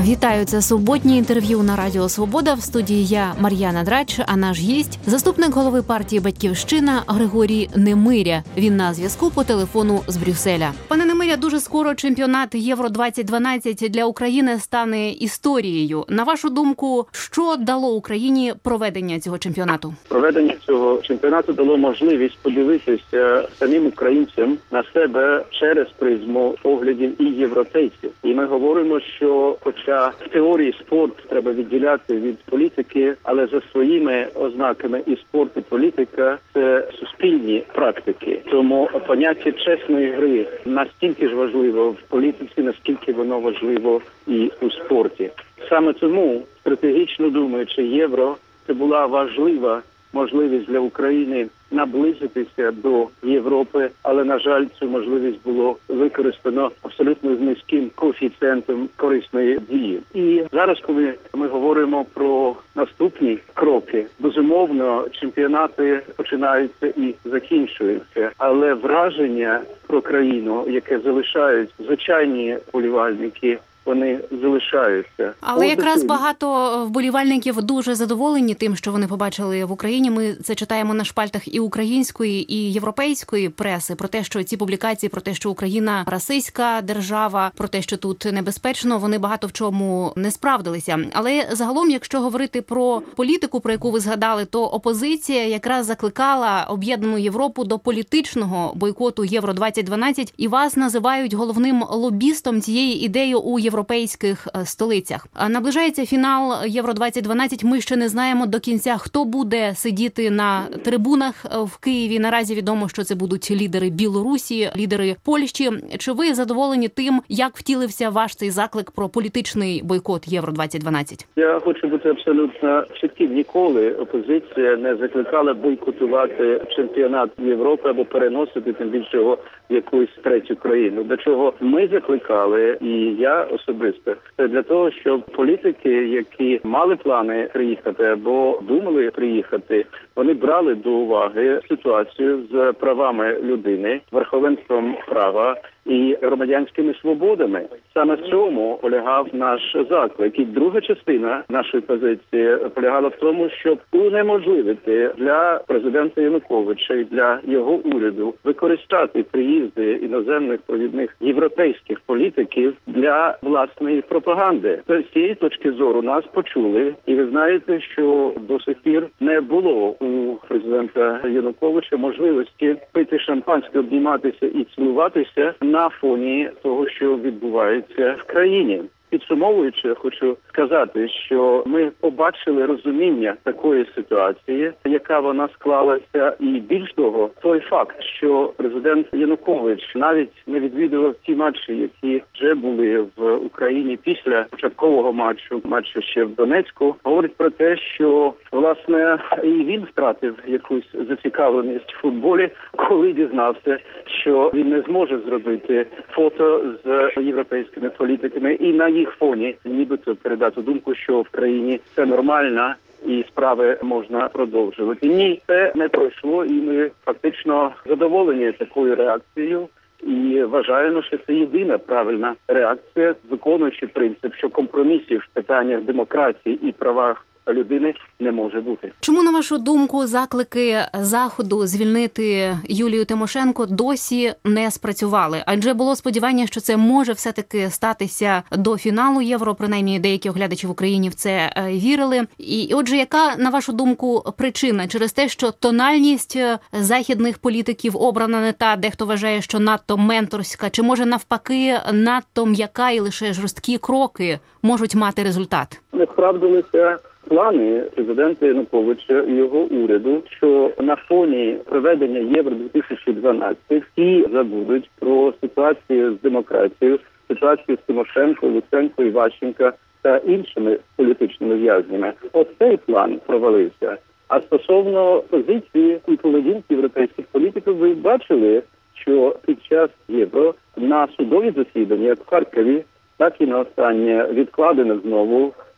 Вітаю, це суботнє інтерв'ю на Радіо Свобода. В студії я, Мар'яна Драч, а наш гість – заступник голови партії «Батьківщина» Григорій Немиря. Він на зв'язку по телефону з Брюсселя. Пане Немиря, дуже скоро чемпіонат Євро-2012 для України стане історією. На вашу думку, що дало Україні проведення цього чемпіонату? Проведення цього чемпіонату дало можливість подивитися самим українцям на себе через призму поглядів і європейців. І ми говоримо, що хоча в теорії спорт треба відділяти від політики, але за своїми ознаками і спорт, і політика – це суспільні практики. Тому поняття чесної гри настільки ж важливо в політиці, наскільки воно важливо і у спорті. Саме тому, стратегічно думаючи, євро – це була важлива можливість для України наблизитися до Європи, але, на жаль, цю можливість було використано абсолютно з низьким коефіцієнтом корисної дії. І зараз, коли ми говоримо про наступні кроки, безумовно, чемпіонати починаються і закінчуються, але враження про країну, яке залишають звичайні вболівальники, вони залишаються. Але якраз багато вболівальників дуже задоволені тим, що вони побачили в Україні. Ми це читаємо на шпальтах і української, і європейської преси про те, що ці публікації, про те, що Україна расистська держава, про те, що тут небезпечно, вони багато в чому не справдилися. Але загалом, якщо говорити про політику, про яку ви згадали, то опозиція якраз закликала об'єднану Європу до політичного бойкоту Євро-2012, і вас називають головним лобістом цієї ідеї у європейських столицях. Наближається фінал Євро-2012. Ми ще не знаємо до кінця, хто буде сидіти на трибунах в Києві. Наразі відомо, що це будуть лідери Білорусі, лідери Польщі. Чи ви задоволені тим, як втілився ваш цей заклик про політичний бойкот Євро-2012? Я хочу бути абсолютно чітким. Ніколи опозиція не закликала бойкотувати чемпіонат Європи або переносити тим більше його в якусь третю країну. До чого ми закликали, і я особисто, це для того, щоб політики, які мали плани приїхати або думали приїхати, вони брали до уваги ситуацію з правами людини, верховенством права і громадянськими свободами. Саме в цьому полягав наш заклик. І друга частина нашої позиції полягала в тому, щоб унеможливити для президента Януковича і для його уряду використати приїзди іноземних провідних європейських політиків для власної пропаганди. З цієї точки зору нас почули, і ви знаєте, що до сих пір не було у президента Януковича можливості пити шампанське, обніматися і цілуватися на фоні того, що відбувається в країні. Підсумовуючи, хочу сказати, що ми побачили розуміння такої ситуації, яка вона склалася, і більш того, той факт, що президент Янукович навіть не відвідував ті матчі, які вже були в Україні після початкового матчу ще в Донецьку, говорить про те, що, власне, і він втратив якусь зацікавленість в футболі, коли дізнався, що він не зможе зробити фото з європейськими політиками і на їх фоні нібито передати думку, що в країні все нормально і справи можна продовжувати. Ні, це не пройшло, і ми фактично задоволені такою реакцією. І вважаємо, що це єдина правильна реакція, виконуючи принцип, що компромісів в питаннях демократії і правах людини не може бути. Чому, на вашу думку, заклики Заходу звільнити Юлію Тимошенко досі не спрацювали? Адже було сподівання, що це може все-таки статися до фіналу Євро, принаймні деякі оглядачі в Україні в це вірили. І отже, яка, на вашу думку, причина? Через те, що тональність західних політиків обрана не та, дехто вважає, що надто менторська, чи може навпаки надто м'яка і лише жорсткі кроки можуть мати результат? Не справдилися плани президента Януковича і його уряду, що на фоні проведення Євро-2012 всі забудуть про ситуацію з демократією, ситуацію з Тимошенко, Луценко, Іващенко та іншими політичними в'язнями. Оцей план провалився. А стосовно позиції і поведінки європейських політиків, ви бачили, що під час Євро на судові засідання, як в Харкові, так і на останнє відкладено знову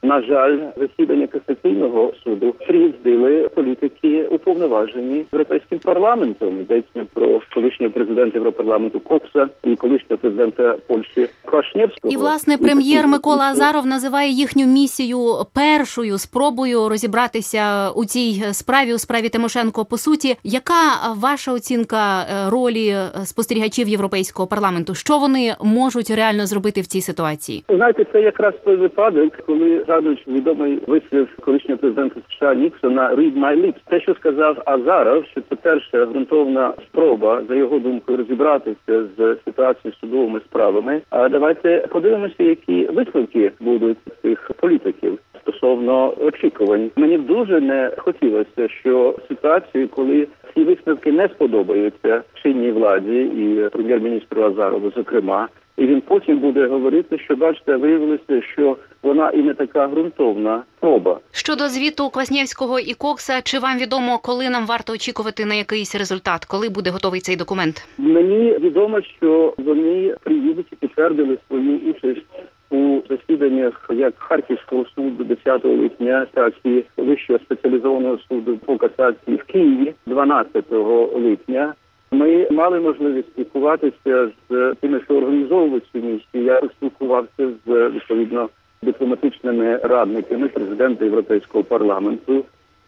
На жаль, засідання Касаційного суду приїздили політики, уповноважені Європейським парламентом. Йдеться про колишнього президента Європарламенту Кокса і колишнього президента Польщі Квашнєвського. І, власне, прем'єр Микола Азаров називає їхню місію першою спробою розібратися у цій справі, у справі Тимошенко. По суті, яка ваша оцінка ролі спостерігачів Європейського парламенту? Що вони можуть реально зробити в цій ситуації? Знаєте, це якраз той випадок, коли згадують відомий вислів колишнього президента США Ніксона «Read my lips». Те, що сказав Азаров, що це перша ґрунтовна спроба, за його думкою, розібратися з ситуацією з судовими справами. А давайте подивимося, які висновки будуть цих політиків стосовно очікувань. Мені дуже не хотілося, що ситуацію, коли ці висновки не сподобаються чинній владі і прем'єр-міністру Азарову, зокрема, і він потім буде говорити, що, бачите, виявилося, що вона і не така ґрунтовна спроба. Щодо звіту Кваснєвського і Кокса, чи вам відомо, коли нам варто очікувати на якийсь результат? Коли буде готовий цей документ? Мені відомо, що вони приїдуть і підтвердили свою участь у засіданнях як Харківського суду 10 липня, так і Вищого спеціалізованого суду по касації в Києві 12 липня. Ми мали можливість спілкуватися з тими, що організовували цю місію. Я спілкувався з, відповідно, дипломатичними радниками президента Європейського парламенту.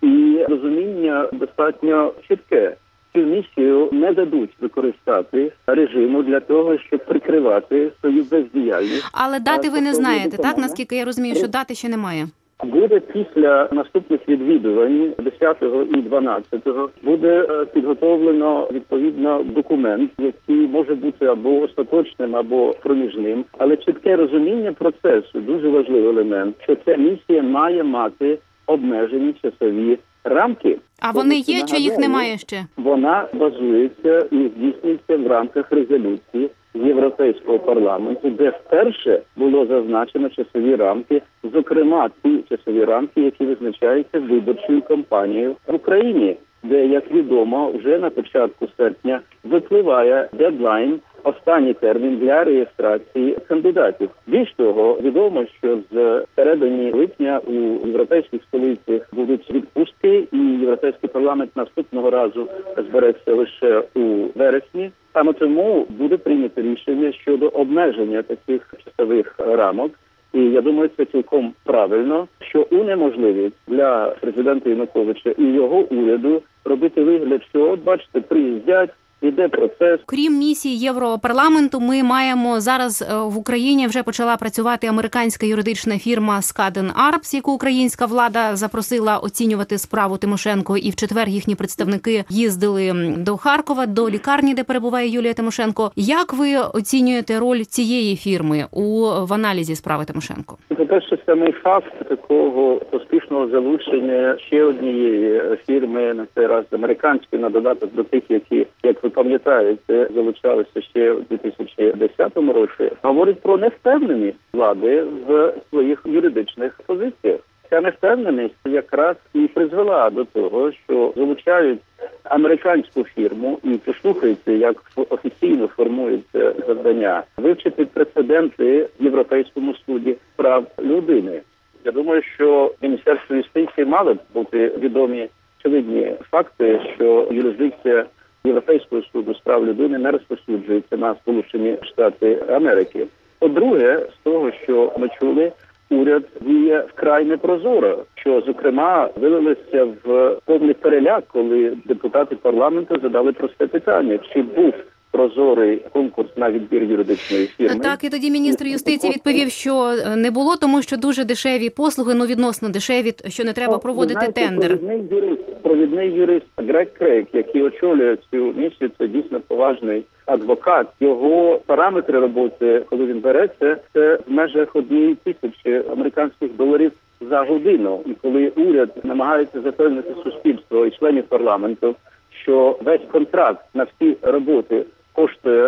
І розуміння достатньо чітке. Цю місію не дадуть використати режиму для того, щоб прикривати свою бездіяльність. Але дати ви не знаєте, так? Наскільки я розумію, що дати ще немає. Буде після наступних відвідувань 10-го і 12-го буде підготовлено відповідно документ, який може бути або остаточним, або проміжним. Але чітке розуміння процесу дуже важливий елемент, що ця місія має мати обмежені часові рамки. А вони є чи їх немає ще? Вона базується і здійснюється в рамках резолюції Європейського парламенту, де вперше було зазначено часові рамки, зокрема ті часові рамки, які визначаються виборчою кампанією в Україні, де, як відомо, вже на початку серпня випливає дедлайн, останній термін для реєстрації кандидатів. Більш того, відомо, що з середини липня у європейських столицях будуть відпустки, і Європейський парламент наступного разу збереться лише у вересні. Саме тому буде прийнято рішення щодо обмеження таких часових рамок. І я думаю, це цілком правильно, що унеможливить для президента Януковича і його уряду робити вигляд, що, от бачите, приїздять, іде процес. Крім місії Європарламенту, ми маємо зараз в Україні вже почала працювати американська юридична фірма Skadden Arps, яку українська влада запросила оцінювати справу Тимошенко. І в четвер їхні представники їздили до Харкова, до лікарні, де перебуває Юлія Тимошенко. Як ви оцінюєте роль цієї фірми в аналізі справи Тимошенко? По-перше, самий факт такого поспішного залучення ще однієї фірми, на цей раз американської, на додаток до тих, які, як ви пам'ятаєте, залучалися ще у 2010 році, говорить про невпевненість влади в своїх юридичних позиціях. Ця невпевненість якраз і призвела до того, що залучають американську фірму і послухайте, як офіційно формується завдання, вивчити прецеденти в Європейському суді прав людини. Я думаю, що Міністерство юстиції мали б бути відомі очевидні факти, що юрисдикція Європейського суду з прав людини не розповсюджується на Сполучені Штати Америки. По-друге, з того, що ми чули, уряд діє вкрай непрозоро, що, зокрема, вилилося в повний переляк, коли депутати парламенту задали просте питання, чи був прозорий конкурс на відбір юридичної фірми. Так, і тоді міністр юстиції відповів, що не було, тому що дуже дешеві послуги, відносно дешеві, що не треба проводити тендер. Провідний юрист Грег Крейг, який очолює цю місію, це дійсно поважний адвокат. Його параметри роботи, коли він береться, це в межах 1,000 американських доларів за годину. І коли уряд намагається запевнити суспільство і членів парламенту, що весь контракт на всі роботи коштує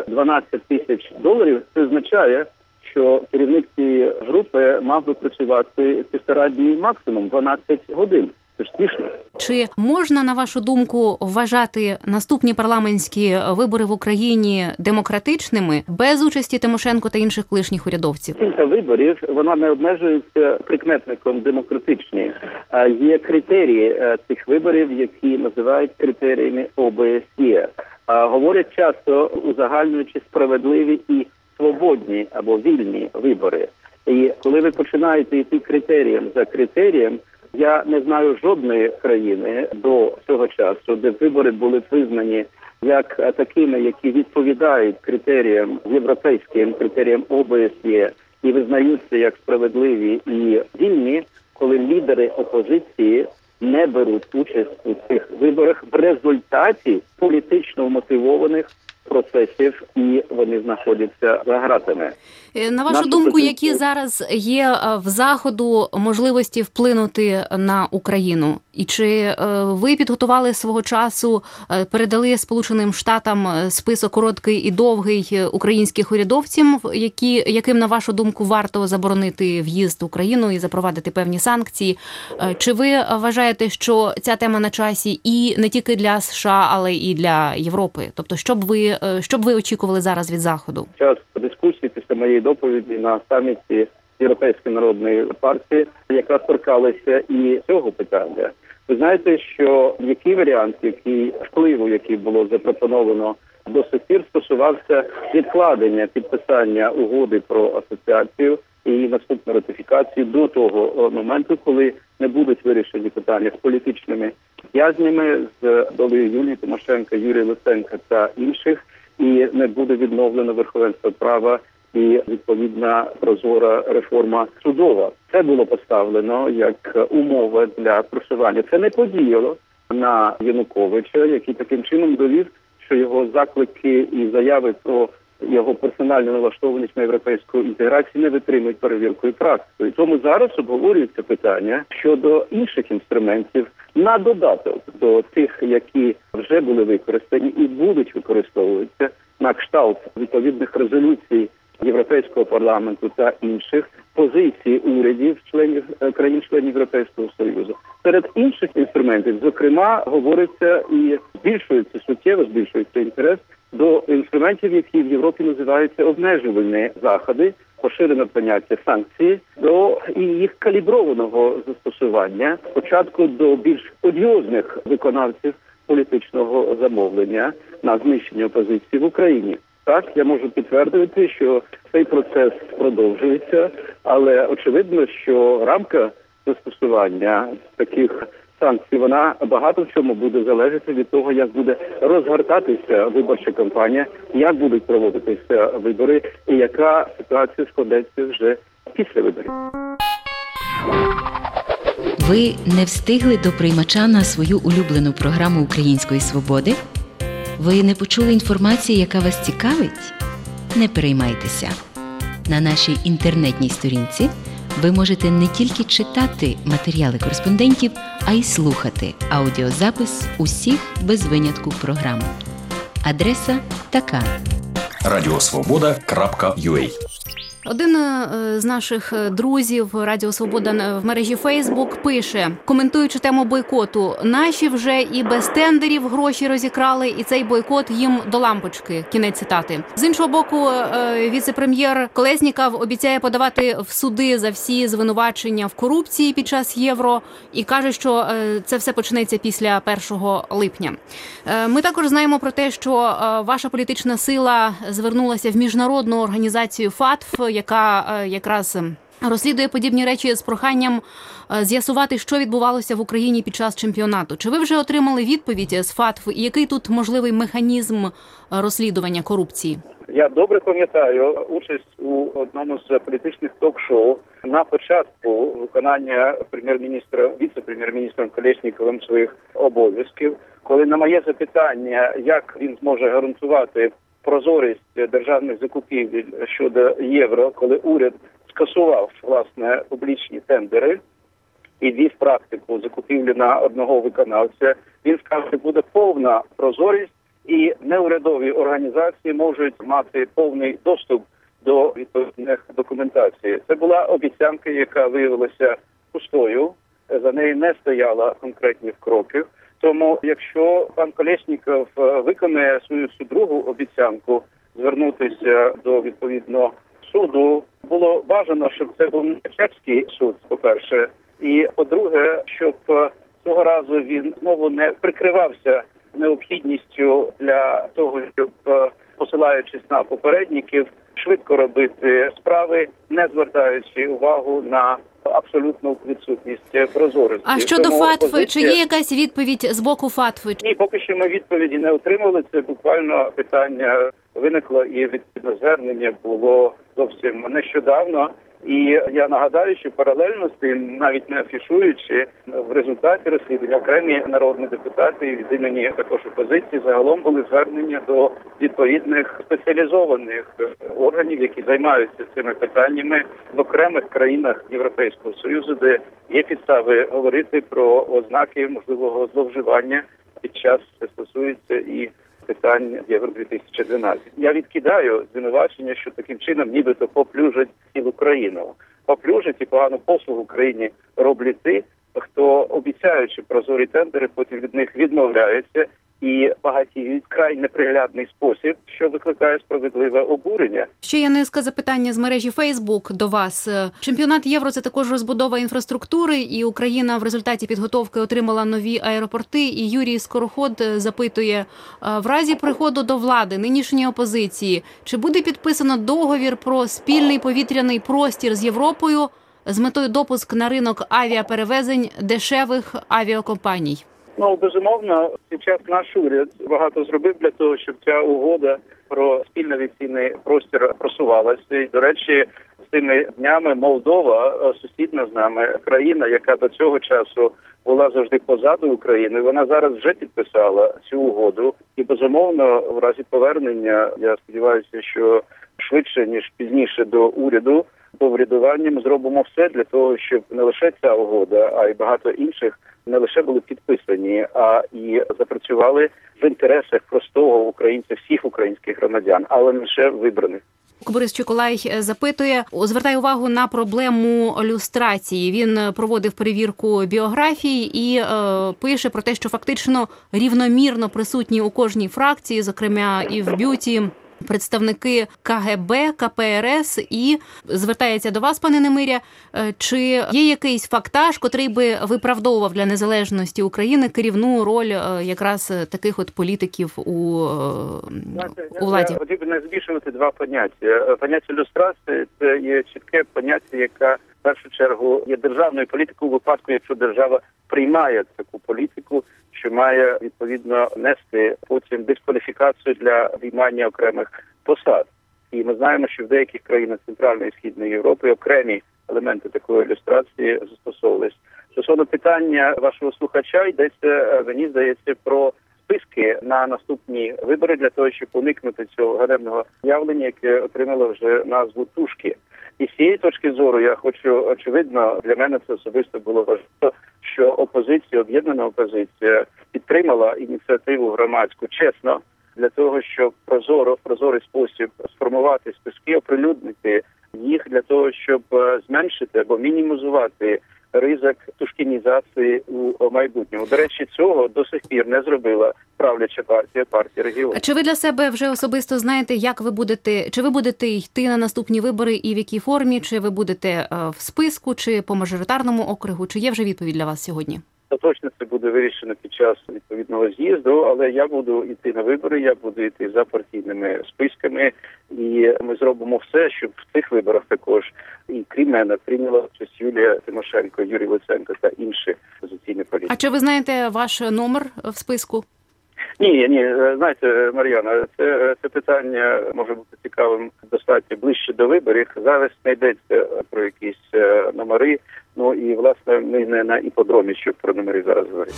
$12,000, це означає, що керівник цієї групи мав би працювати 1,5 дні максимум 12 годин. Це ж смішно. Чи можна, на вашу думку, вважати наступні парламентські вибори в Україні демократичними без участі Тимошенко та інших колишніх урядовців? Кілька виборів, вона не обмежується прикметником демократичні. Є критерії цих виборів, які називають критеріями ОБСЄ. Говорять часто, узагальнюючи справедливі і свободні або вільні вибори. І коли ви починаєте йти критерієм за критерієм, я не знаю жодної країни до цього часу, де вибори були визнані як такими, які відповідають критеріям європейським, критеріям ОБСЄ і визнаються як справедливі і вільні, коли лідери опозиції не беруть участь у цих виборах в результаті політично мотивованих процесів, і вони знаходяться за ґратами. На вашу думку, які зараз є в Заходу можливості вплинути на Україну? І чи ви підготували свого часу, передали Сполученим Штатам список короткий і довгий українських урядовців, яким, на вашу думку, варто заборонити в'їзд в Україну і запровадити певні санкції? Чи ви вважаєте, що ця тема на часі і не тільки для США, але і для Європи? Тобто, що б ви очікували зараз від Заходу? Час дискусії після моєї доповіді на саміті Європейської народної партії якраз торкалися і цього питання. Ви знаєте, що який варіант, який впливу, який було запропоновано до сих пір, стосувався відкладення підписання угоди про асоціацію і наступну ратифікацію до того моменту, коли не будуть вирішені питання з політичними в'язнями, з долею Юлії Тимошенко, Юрія Луценка та інших, і не буде відновлено верховенство права і відповідна прозора реформа судова. Це було поставлено як умова для просування. Це не подіяло на Януковича, який таким чином довів, що його заклики і заяви про його персональну налаштованість на європейську інтеграцію не витримують перевіркою практикою. Тому зараз обговорюється питання щодо інших інструментів на додаток до тих, які вже були використані і будуть використовуватися на кшталт відповідних резолюцій Європейського парламенту та інших позицій урядів країн-членів Європейського Союзу. Серед інших інструментів, зокрема, говориться і суттєво збільшується інтерес до інструментів, які в Європі називаються обмежувальні заходи, поширене поняття санкції, до і їх каліброваного застосування, спочатку до більш одіозних виконавців політичного замовлення на знищення опозиції в Україні. Так, я можу підтвердити, що цей процес продовжується, але очевидно, що рамка застосування таких санкцій, вона багато в чому буде залежати від того, як буде розгортатися виборча кампанія, як будуть проводитися вибори і яка ситуація складеться вже після виборів. Ви не встигли до приймача на свою улюблену програму Української свободи? Ви не почули інформації, яка вас цікавить? Не переймайтеся. На нашій інтернетній сторінці ви можете не тільки читати матеріали кореспондентів, а й слухати аудіозапис усіх без винятку програм. Адреса така: radiosvoboda.ua. Один з наших друзів Радіо Свобода в мережі Фейсбук пише, коментуючи тему бойкоту: наші вже і без тендерів гроші розікрали, і цей бойкот їм до лампочки. Кінець цитати. З іншого боку, віце-прем'єр Колєсніков обіцяє подавати в суди за всі звинувачення в корупції під час Євро і каже, що це все почнеться після 1 липня. Ми також знаємо про те, що ваша політична сила звернулася в міжнародну організацію ФАТФ, яка якраз розслідує подібні речі, з проханням з'ясувати, що відбувалося в Україні під час чемпіонату. Чи ви вже отримали відповідь з ФАТФ і який тут можливий механізм розслідування корупції? Я добре пам'ятаю участь у одному з політичних ток-шоу на початку виконання віце-прем'єр-міністром Колєсніковим своїх обов'язків, коли на моє запитання, як він зможе гарантувати прозорість державних закупівель щодо євро, коли уряд скасував, власне, публічні тендери і ввів практику закупівлі на одного виконавця, він сказав, що буде повна прозорість і неурядові організації можуть мати повний доступ до відповідних документацій. Це була обіцянка, яка виявилася пустою. за нею не стояло конкретних кроків. Тому, якщо пан Колєсніков виконає свою другу обіцянку звернутися до відповідного суду, було бажано, щоб це був не чеський суд, по-перше, і, по-друге, щоб цього разу він знову не прикривався необхідністю для того, щоб, посилаючись на попередників, швидко робити справи, не звертаючи увагу на абсолютну відсутність прозорості. А щодо ФАТФ, чи є якась відповідь з боку ФАТФ? Ні, поки що ми відповіді не отримали. Це буквально питання виникло і відповідне звернення було зовсім нещодавно. І я нагадаю, що паралельно з тим, навіть не афішуючи, в результаті розслідування окремі народні депутати від імені також опозиції загалом були звернення до відповідних спеціалізованих органів, які займаються цими питаннями в окремих країнах Європейського Союзу, де є підстави говорити про ознаки можливого зловживання під час, це стосується і питань Євро-2012. Я відкидаю звинувачення, що таким чином нібито поплюжать цілу країну. Поплюжать і погану послугу Україні роблять ті, хто, обіцяючи прозорі тендери, потім від них відмовляється і багатіють вкрай неприглядний спосіб, що викликає справедливе обурення. Ще є низка запитання з мережі Фейсбук до вас. Чемпіонат Євро – це також розбудова інфраструктури, і Україна в результаті підготовки отримала нові аеропорти. І Юрій Скороход запитує, в разі приходу до влади нинішньої опозиції, чи буде підписано договір про спільний повітряний простір з Європою з метою допуск на ринок авіаперевезень дешевих авіакомпаній? Ну, безумовно, зараз наш уряд багато зробив для того, щоб ця угода про спільний авіаційний простір просувалася. І, до речі, з тими днями Молдова, сусідна з нами країна, яка до цього часу була завжди позаду України, вона зараз вже підписала цю угоду. І, безумовно, в разі повернення, я сподіваюся, що швидше, ніж пізніше до уряду, по врядуванням зробимо все для того, щоб не лише ця угода, а й багато інших не лише були підписані, а і запрацювали в інтересах простого українця, всіх українських громадян, але не лише вибраних. Борис Чеколай запитує, звертає увагу на проблему люстрації. Він проводив перевірку біографії і пише про те, що фактично рівномірно присутні у кожній фракції, зокрема і в бюті, представники КГБ, КПРС, і звертається до вас, пане Немиря, чи є якийсь фактаж, котрий би виправдовував для незалежності України керівну роль якраз таких от політиків у владі? Я хотів би не змішувати два поняття. Поняття люстрації – це є чітке поняття, яке в першу чергу є державною політикою у випадку, якщо держава приймає таку політику, що має, відповідно, нести потім дискваліфікацію для виймання окремих посад. І ми знаємо, що в деяких країнах Центральної і Східної Європи окремі елементи такої ілюстрації застосовувались. Стосовно питання вашого слухача, йдеться, мені здається, про списки на наступні вибори для того, щоб уникнути цього ганебного явлення, яке отримало вже назву «тушки». І з цієї точки зору я хочу, очевидно, для мене це особисто було важливо, що опозиція, об'єднана опозиція підтримала ініціативу громадську чесно для того, щоб в прозорий спосіб сформувати списки, оприлюднити їх для того, щоб зменшити або мінімізувати ризик тушкінізації у майбутньому. До речі, цього до сих пір не зробила правляча партія регіону. Чи ви для себе вже особисто знаєте, як ви будете, чи ви будете йти на наступні вибори і в якій формі, чи ви будете в списку, чи по мажоритарному округу, чи є вже відповідь для вас сьогодні? Точно це буде вирішено під час відповідного з'їзду, але я буду йти на вибори, я буду йти за партійними списками, і ми зробимо все, щоб в цих виборах також, і крім мене, прийняла участь Юлія Тимошенко, Юрій Луценко та інші опозиційні політики. А чи ви знаєте ваш номер в списку? Ні, знаєте, Мар'яна, це питання може бути цікавим достатньо ближче до виборів. Зараз не йдеться про якісь номери, ну і, власне, ми не на іпподромі, щоб про номери зараз говорити.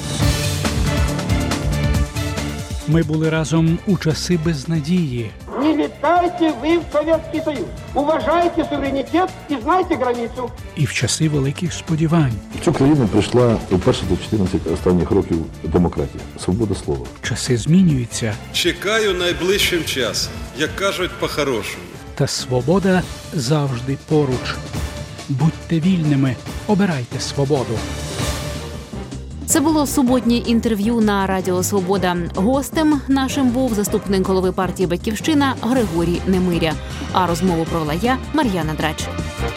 Ми були разом у часи безнадії. Не літайте ви в Совєтський Союз. Уважайте суверенітет і знайте границю. І в часи великих сподівань. В цю країну прийшла вперше за 14 останніх років демократія, свобода слова. Часи змінюються. Чекаю найближчим часом, як кажуть по-хорошому. Та свобода завжди поруч. Будьте вільними, обирайте свободу. Це було суботнє інтерв'ю на Радіо Свобода. Гостем нашим був заступник голови партії «Батьківщина» Григорій Немиря. А розмову провела я, Мар'яна Драч.